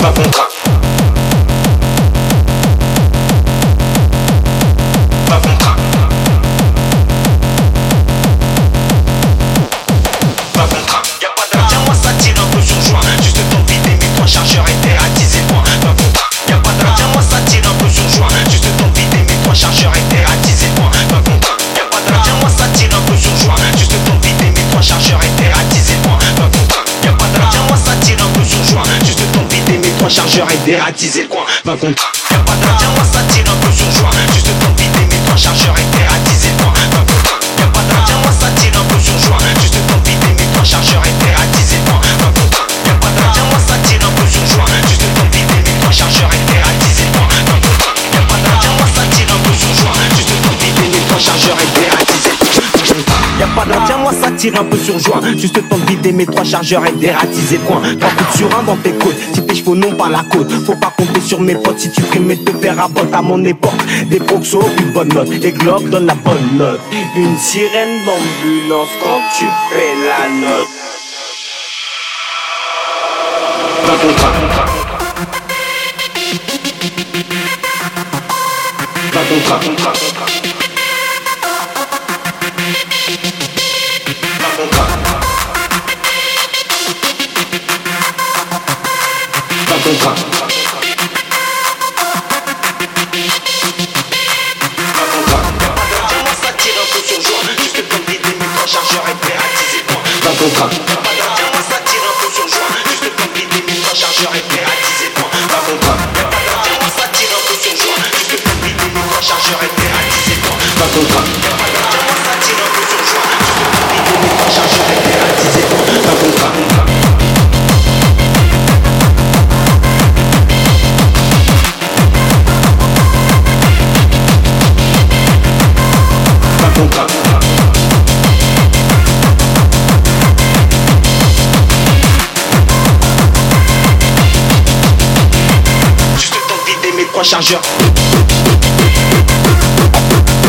pas contrat. Pas contrat. Pas contrat. Y'a pas d'argent, tiens-moi ça tire un peu sur joint. Juste temps de vider mes 3 chargeurs et dératisés point. Pas contrat. Y'a pas d'argent, tiens-moi ça tire un peu sur joint. Juste temps de vider mes 3 chargeurs et dératisés point. Pas contrat. Y'a pas d'argent, tiens-moi ça tire un peu sur joint. Juste temps de vider mes 3 chargeurs et dératisés point. Pas contrat. Y'a pas d'argent, tiens-moi ça tire un peu sur joint. Juste temps de vider mes 3 chargeurs et dératisés le coin. Pas contrat. Y'a pas d'argent, tiens-moi ça tire un peu sur joint. Juste temps de vider mes 3 chargeurs et dératisés le coin. Pas contrat. Y'a pas d'argent, tiens-moi ça tire un peu sur joint. Juste temps de vider mes 3 chargeurs et dératisés le coin. Pas contrat. Y'a pas d'argent, tiens-moi ça tire un peu sur joint. Juste temps de vider mes 3 chargeurs et dératisés le coin. Pas contrat. Y'a pas d'argent, tiens-moi ça tire un peu sur joint. Juste temps de vider mes 3 chargeurs et dératisés le coin. Y'a pas d'argent, tiens-moi ça tire un peu sur joint. Juste temps de vider mes 3 chargeurs et dératisés le coin. 3 coups sur un dans tes côtes. Si tes chevaux non pas la côte. Faut pas compter sur mes potes si tu primais te faire à botte à mon époque. Des proxos, une bonne note. Les globes donnent la bonne note. Une sirène d'ambulance quand tu fais la note. Pas contrat. Pas contrat. Pas contrat. Pas contrat. Tiens-moi ça tire un peu sur joint. Juste comme vider mes 3 chargeurs et dératisés point. Pas contrat. Tiens-moi ça tire un peu sur joint. Juste comme vider mes 3 chargeurs et dératisés point. Pas contrat. Tiens-moi ça tire un peu sur joint. Juste comme vider mes 3 chargeurs et dératisés point. Pas contrat. Tiens-moi ça tire un peu sur joint. Juste comme vider mes 3 chargeurs et dératisés point. Pas contrat. Juste le temps de vider mes 3 chargeurs.